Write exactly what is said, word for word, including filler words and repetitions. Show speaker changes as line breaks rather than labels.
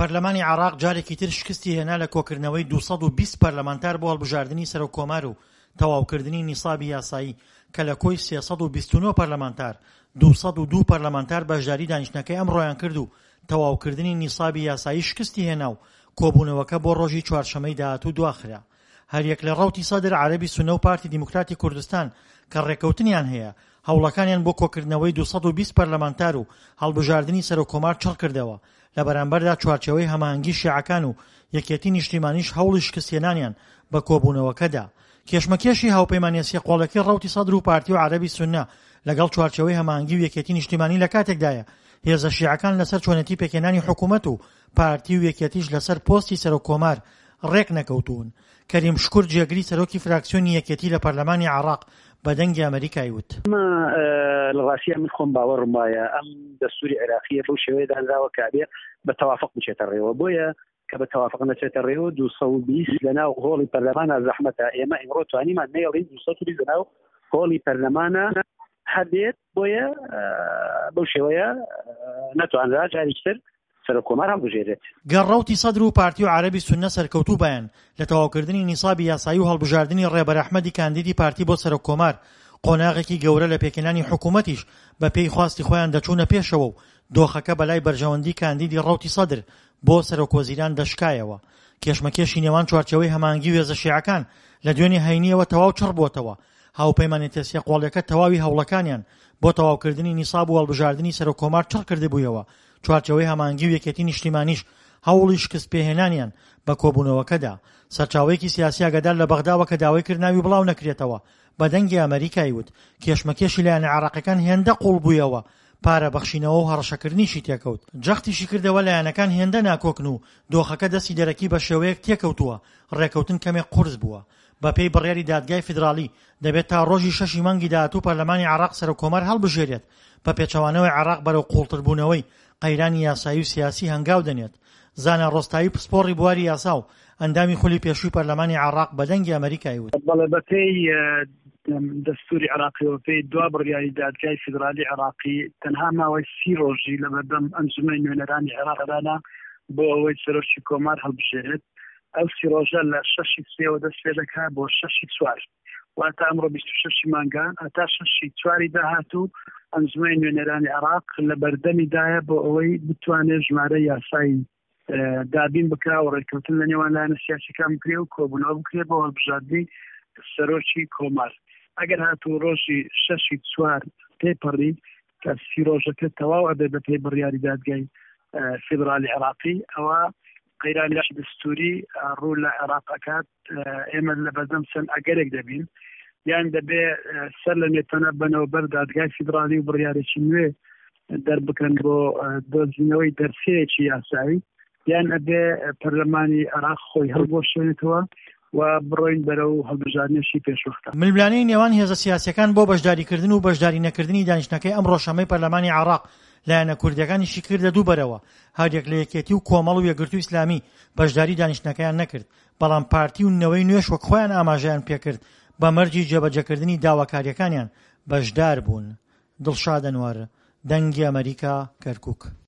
پەرلەمانی عێراق جارێکی تر شکستی هێنا لە کۆکردنەوەی دووسەد و بیست پەرلەمانتار بۆ هەڵبژاردننی سەرۆکۆمار و تەواوکردنی نیسابی یاسایی کە لە کۆی سێسەد و بیست و نۆ پەرلەمانتار دووسەد و دوو پەرلەمانتار بەشداری دانیشتنەکەی ئەمڕۆیان کرد و تەواوکردنی نیسابی یاسایی شکستی هێنا و کۆبوونەوەکە بۆ ڕۆژی چوارشەمەی داهاتوو دواخرا. هەریەک لە ڕەوتی سەدر عەرەبی سونە و پارتی دیموکراتی کوردستان کە ڕێکەوتنیان هەیە هەوڵەکانیان بۆ کۆکردنەوەی دووسەد و بیست پەرلەمانتار و هەڵبژاردننی سەرۆکۆمار چڕ کردەوە. لە بەرامبەردا چوارچێوەی هەماهەنگی شیعەکان و یەکێتی نیشتیمانیش هەوڵی شکستهێنانیان بە کۆبوونەوەکەدا. کێشمەکێشی هاوپەیمانیە سێقۆڵەکەی ڕەوتی سەدر و پارتی و عەرەبی سونە لەگەڵ چوارچێوەی هەماهەنگی و یەکێتی نیشتیمانی لە کاتێکدایە هێزە شیعەکان لەسەر چۆنەتی پێکێنانی حکوومەت و پارتی و یەکێتیش لەسەر پۆستی سەرۆکۆمار ڕێک نەکەوتون. کەریم شکور جێگری سەرۆکی فراکسیۆنی یەکێتی لە پەرلەمانی عێراق بە دەنگی ئەمریکای وت:
لە ڕاستیە من خۆم باوەڕم وایە ئەم دەستوری عێراقی ڕوو شێوەیە دانراوە کابێ بە تەوافق بچێتە ڕێوە، بۆیە کە بە تەوافق نەچێتە ڕێوە دووسەد و بیست لەناو هۆڵی پەرلەمانە زەحمەتە. ئێمە ئیمڕۆ توانیمان نەیەڵین دووسەد و بیست لەناو هۆڵی پەرلەمانە هەبێت، بۆیە بەو شێوەیە نەتوانرا جارێکتر سەرۆکۆمار هەڵبژێرێت.
گەڕەوتی سەدر و پارتی و عەرەبی سونە سەرکەوتوو بەیان لە تەواوکردنی نیسابی یاسایی و هەڵبژاردننی ڕێبەر ئەحمەدی کاندیدی پارتی بۆ سەرۆکۆمار قۆناغێکی گەورە لە پێکێنانی حکوومەتیش بە پێی خواستی خۆیان دەچوونە پێشەوە و دۆخەکە بەلای بەرژەوەندی کاندیدی ڕەوتی سەدر بۆ سەرۆکوەزیران دەشکایەوە. کێشمەکێشی نێوان چوارچێوەی هەماهەنگی و هێزە شیعەکان لە دوێنێ هەینیەوە تەواو چڕ بۆتەوە. هاوپەیمانیەتە سێقۆڵیەکە تەواوی هەوڵەکانیان بۆ تەواوکردنی نیساب و هەڵبژاردننی سەرۆکۆمار چڕ کردبوویەوە. چوارچێوەی هەماهەنگی و یەکێتی نیشتیمانیش هەوڵی شکست پێهێنانیان بە کۆبوونەوەکەدا. سەرچاوەیەکی سیاسی ئاگادار لە بەغداوە کە داوای کرد ناوی بڵاو نەکرێتەوە بە دەنگی ئەمریکای وت کێشمەکێشی لایەنە عێراقیەکان هێندە قوڵ بوویەوە، پارە بەخشینەوە و هەڕەشەکردنیشی تێکەوت. جەختیشی کردەوە لایەنەکان هێندە ناکۆکن و دۆخەکە دەستی دەرەکی بە شێوەیەک تێکەوتووە. ڕێکەوتن کەمێک قورس بووە. بە پێی بڕیاری دادگای فیدراڵی دەبێت تا ڕۆژی شەشی مانگی داهاتوو پەرلەمانی عێراق سەرۆکۆمار هەڵبژێرێت بە پێچەوانەوەی عێراق بەرەو قوڵتربوونەوەی قەیرانی یاسایی و سیاسی هەنگاو دەنێت. زانە ڕۆستایی پسپۆڕی بواری یاسا و ئەندامی خولی پێشووی پەرلەمانی عێراق بە دەنگی ئەمریکای وت:
بەڵێ بە پێی دەستوری عێراقیەوە پێی دوا بڕیاری دادگای فیدرالی عێراقی تەنها ماوەی سی ڕۆژی لە بەردەم ئەنجومەی نوێنەرانی عێراقدانا بۆ ئەوەی سەرۆکی کۆمار هەڵبژێرێت. ئەو سی ڕۆژە لە شەشی سێوە دەست پێ دەکات بۆ شەشی چوار، واتە ئەمڕۆ بیست و شەشی مانگان ئەتا شەشی چواری داهاتوو ئەنجومەی نوێنەرانی عێراق لە بەردەمیدایە بۆ ئەوەی بتوانێت ژمارە یاسایی دابین بکا و ڕێککەوتن لە نێوان لایەنە سیاسیەکان بکرێ و کۆبوونەوە بکرێت بۆ هەڵبژاردننی سەرۆکی کۆمار. ئەگەر هاتوو ڕۆژی شەشی چوار پێپەڕی کە سی ڕۆژەکە تەواو ئەبێ بە پێی بڕیاری دادگای فیدرالی عێراقی، ئەوە قەیرانیەکی دەستوری ڕوو لە عێراق ئەکات. ئێمە لە بەردەم چەند ئەگەرێک دەبین، یان دەبێ سەر لە نێتەنە بنەوەبەر دادگای فیدرالی و بڕیارێکی نوێ دەربکەن بۆ دۆزینەوەی دەرسەیەکی یاسایی، یان ئەبێ پەرلەمانی عێراق خۆی هەڵبۆشێنێتەوە و بڕۆین بەرەو هەڵبژاردنێکی پێشوەختە.
ململانەی نێوان هێزە سیاسیەکان بۆ بەشداریکردن و بەشداری نەکردنی دانیشتنەکەی ئەم ڕۆژەمەی پەرلەمانی عێراق لایەنە کوردیەکانیشی کردە دووبەرەوە. هەریەک لە یەکێتی و کۆمەڵ و یەکگرتووی ئیسلامی بەشداری دانیشتنەکەیان نەکرد، بەڵام پارتی و نەوەی نوێش وەک خۆیان ئاماژەیان پێکرد بە مەرجی جێبەجێکردنی داواکاریەکانیان بەشدار بوون. دڵشاد ئەنوەر، دەنگی ئەمریکا، کەرکووک.